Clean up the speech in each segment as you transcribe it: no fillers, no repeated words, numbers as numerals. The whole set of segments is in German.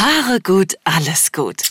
Haare gut, alles gut.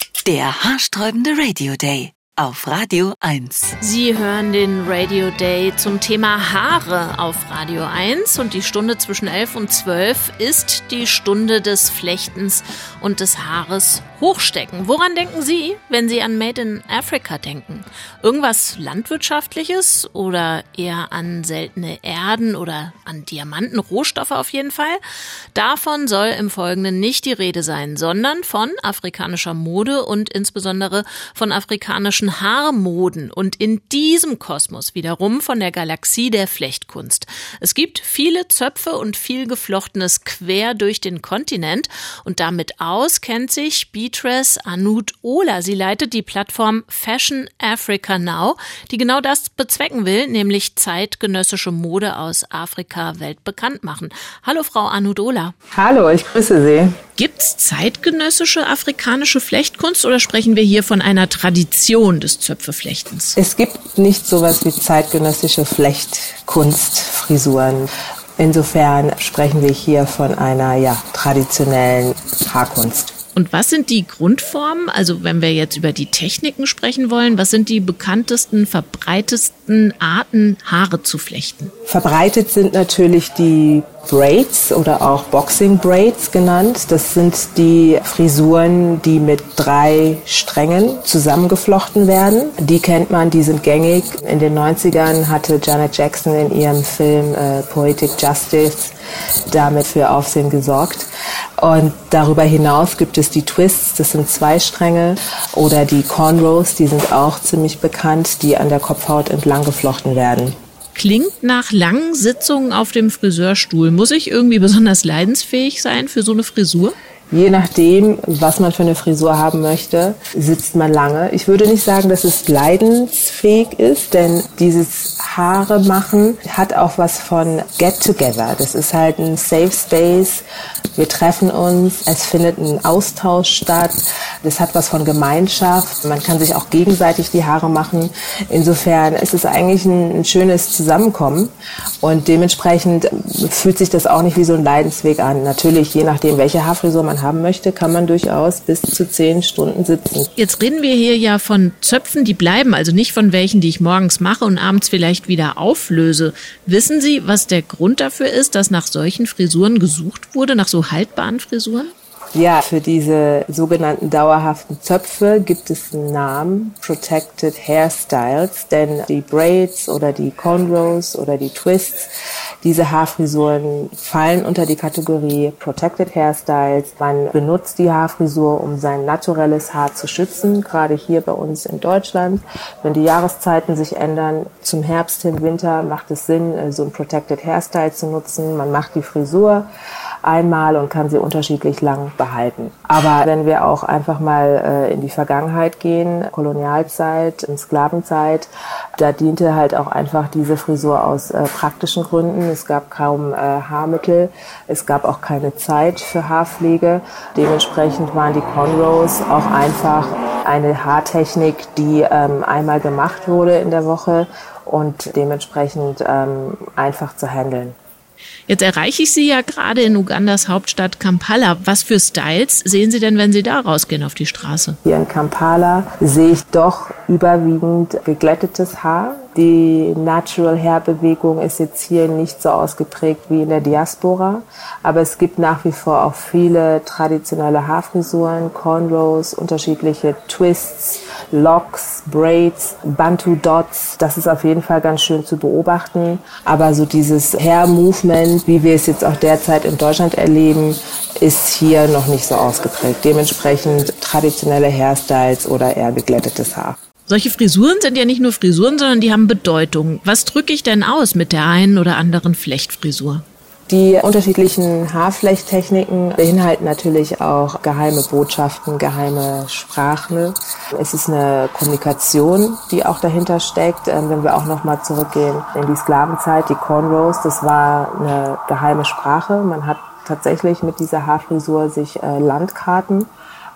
Der haarsträubende Radio Day auf Radio 1. Sie hören den Radio Day zum Thema Haare auf Radio 1 und die Stunde zwischen 11 und 12 ist die Stunde des Flechtens und des Haares hochstecken. Woran denken Sie, wenn Sie an Made in Africa denken? Irgendwas Landwirtschaftliches oder eher an seltene Erden oder an Diamanten, Rohstoffe auf jeden Fall? Davon soll im Folgenden nicht die Rede sein, sondern von afrikanischer Mode und insbesondere von afrikanischen Haarmoden und in diesem Kosmos wiederum von der Galaxie der Flechtkunst. Es gibt viele Zöpfe und viel Geflochtenes quer durch den Kontinent und damit auskennt sich Beatrice Anud-Ola. Sie leitet die Plattform Fashion Africa Now, die genau das bezwecken will, nämlich zeitgenössische Mode aus Afrika weltbekannt machen. Hallo Frau Anud-Ola. Hallo, ich grüße Sie. Gibt's zeitgenössische afrikanische Flechtkunst oder sprechen wir hier von einer Tradition des Zöpfeflechtens? Es gibt nicht sowas wie zeitgenössische Flechtkunst, Frisuren. Insofern sprechen wir hier von einer traditionellen Haarkunst. Und was sind die Grundformen? Also wenn wir jetzt über die Techniken sprechen wollen, was sind die bekanntesten, verbreitetsten Arten, Haare zu flechten? Verbreitet sind natürlich die Braids oder auch Boxing Braids genannt. Das sind die Frisuren, die mit 3 Strängen zusammengeflochten werden. Die kennt man, die sind gängig. In den 90ern hatte Janet Jackson in ihrem Film Poetic Justice damit für Aufsehen gesorgt. Und darüber hinaus gibt es die Twists, das sind 2 Stränge, oder die Cornrows, die sind auch ziemlich bekannt, die an der Kopfhaut entlang geflochten werden. Klingt nach langen Sitzungen auf dem Friseurstuhl. Muss ich irgendwie besonders leidensfähig sein für so eine Frisur? Je nachdem, was man für eine Frisur haben möchte, sitzt man lange. Ich würde nicht sagen, dass es leidensfähig ist, denn dieses Haare machen hat auch was von Get Together. Das ist halt ein Safe Space. Wir treffen uns, es findet ein Austausch statt. Das hat was von Gemeinschaft. Man kann sich auch gegenseitig die Haare machen. Insofern ist es eigentlich ein schönes Zusammenkommen und dementsprechend fühlt sich das auch nicht wie so ein Leidensweg an. Natürlich, je nachdem, welche Haarfrisur man haben möchte, kann man durchaus bis zu 10 Stunden sitzen. Jetzt reden wir hier ja von Zöpfen, die bleiben, also nicht von welchen, die ich morgens mache und abends vielleicht wieder auflöse. Wissen Sie, was der Grund dafür ist, dass nach solchen Frisuren gesucht wurde, nach so haltbaren Frisuren? Ja, für diese sogenannten dauerhaften Zöpfe gibt es einen Namen, Protected Hairstyles, denn die Braids oder die Cornrows oder die Twists, diese Haarfrisuren fallen unter die Kategorie Protected Hairstyles. Man benutzt die Haarfrisur, um sein naturelles Haar zu schützen, gerade hier bei uns in Deutschland. Wenn die Jahreszeiten sich ändern, zum Herbst hin, Winter, macht es Sinn, so ein Protected Hairstyle zu nutzen. Man macht die Frisur einmal und kann sie unterschiedlich lang behalten. Aber wenn wir auch einfach mal in die Vergangenheit gehen, Kolonialzeit, Sklavenzeit, da diente halt auch einfach diese Frisur aus praktischen Gründen. Es gab kaum Haarmittel, es gab auch keine Zeit für Haarpflege. Dementsprechend waren die Cornrows auch einfach eine Haartechnik, die einmal gemacht wurde in der Woche und dementsprechend einfach zu handeln. Jetzt erreiche ich Sie ja gerade in Ugandas Hauptstadt Kampala. Was für Styles sehen Sie denn, wenn Sie da rausgehen auf die Straße? Hier in Kampala sehe ich doch überwiegend geglättetes Haar. Die Natural Hair Bewegung ist jetzt hier nicht so ausgeprägt wie in der Diaspora, aber es gibt nach wie vor auch viele traditionelle Haarfrisuren, Cornrows, unterschiedliche Twists, Locks, Braids, Bantu Dots. Das ist auf jeden Fall ganz schön zu beobachten, aber so dieses Hair Movement, wie wir es jetzt auch derzeit in Deutschland erleben, ist hier noch nicht so ausgeprägt. Dementsprechend traditionelle Hairstyles oder eher geglättetes Haar. Solche Frisuren sind ja nicht nur Frisuren, sondern die haben Bedeutung. Was drücke ich denn aus mit der einen oder anderen Flechtfrisur? Die unterschiedlichen Haarflechttechniken beinhalten natürlich auch geheime Botschaften, geheime Sprachen. Es ist eine Kommunikation, die auch dahinter steckt. Wenn wir auch nochmal zurückgehen in die Sklavenzeit, die Cornrows, das war eine geheime Sprache. Man hat tatsächlich mit dieser Haarfrisur sich Landkarten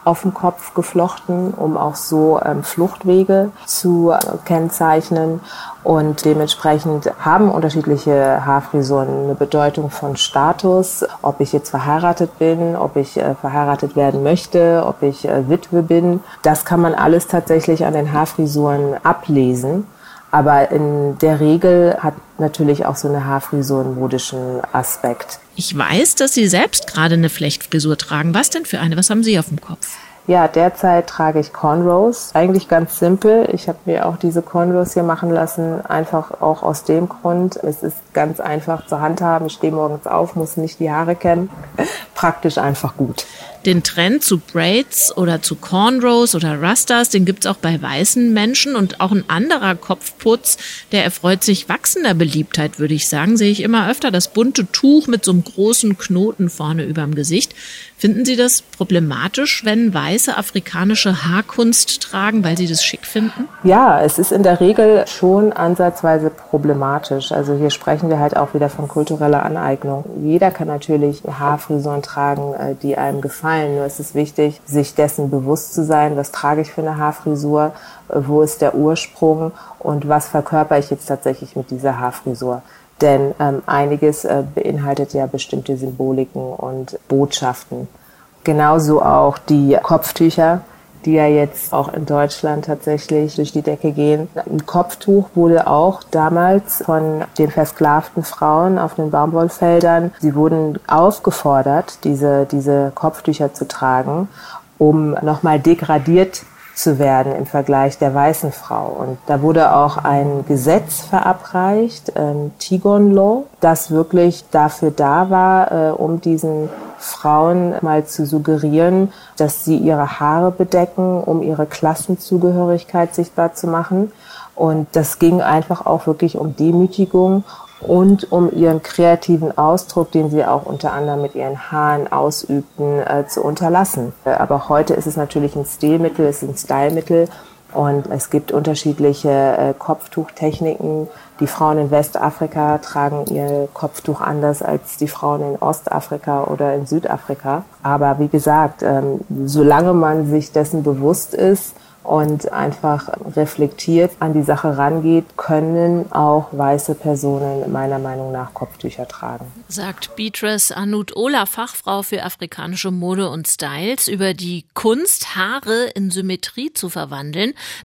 auf dem Kopf geflochten, um auch so Fluchtwege zu kennzeichnen. Und dementsprechend haben unterschiedliche Haarfrisuren eine Bedeutung von Status, ob ich jetzt verheiratet bin, ob ich verheiratet werden möchte, ob ich Witwe bin. Das kann man alles tatsächlich an den Haarfrisuren ablesen. Aber in der Regel hat natürlich auch so eine Haarfrisur einen modischen Aspekt. Ich weiß, dass Sie selbst gerade eine Flechtfrisur tragen. Was denn für eine? Was haben Sie auf dem Kopf? Ja, derzeit trage ich Cornrows. Eigentlich ganz simpel. Ich habe mir auch diese Cornrows hier machen lassen, einfach auch aus dem Grund. Es ist ganz einfach zu handhaben. Ich stehe morgens auf, muss nicht die Haare kämmen. Praktisch einfach gut. Den Trend zu Braids oder zu Cornrows oder Rastas, den gibt's auch bei weißen Menschen. Und auch ein anderer Kopfputz, der erfreut sich wachsender Beliebtheit, würde ich sagen. Sehe ich immer öfter das bunte Tuch mit so einem großen Knoten vorne überm Gesicht. Finden Sie das problematisch, wenn weiße afrikanische Haarkunst tragen, weil Sie das schick finden? Ja, es ist in der Regel schon ansatzweise problematisch. Also hier sprechen wir halt auch wieder von kultureller Aneignung. Jeder kann natürlich Haarfrisuren tragen, die einem gefallen. Nur es ist wichtig, sich dessen bewusst zu sein, was trage ich für eine Haarfrisur, wo ist der Ursprung und was verkörper ich jetzt tatsächlich mit dieser Haarfrisur. Denn einiges beinhaltet ja bestimmte Symboliken und Botschaften. Genauso auch die Kopftücher, die ja jetzt auch in Deutschland tatsächlich durch die Decke gehen. Ein Kopftuch wurde auch damals von den versklavten Frauen auf den Baumwollfeldern, sie wurden aufgefordert, diese Kopftücher zu tragen, um nochmal degradiert zu werden im Vergleich der weißen Frau. Und da wurde auch ein Gesetz verabreicht, Tigon Law, das wirklich dafür da war, um diesen Frauen mal zu suggerieren, dass sie ihre Haare bedecken, um ihre Klassenzugehörigkeit sichtbar zu machen. Und das ging einfach auch wirklich um Demütigung und um ihren kreativen Ausdruck, den sie auch unter anderem mit ihren Haaren ausübten, zu unterlassen. Aber heute ist es natürlich ein Stilmittel, es ist ein Stylemittel und es gibt unterschiedliche Kopftuchtechniken. Die Frauen in Westafrika tragen ihr Kopftuch anders als die Frauen in Ostafrika oder in Südafrika. Aber wie gesagt, solange man sich dessen bewusst ist und einfach reflektiert an die Sache rangeht, können auch weiße Personen meiner Meinung nach Kopftücher tragen. Sagt Beatrice Anut-Ola, Fachfrau für afrikanische Mode und Styles, über die Kunst, Haare in Symmetrie zu verwandeln.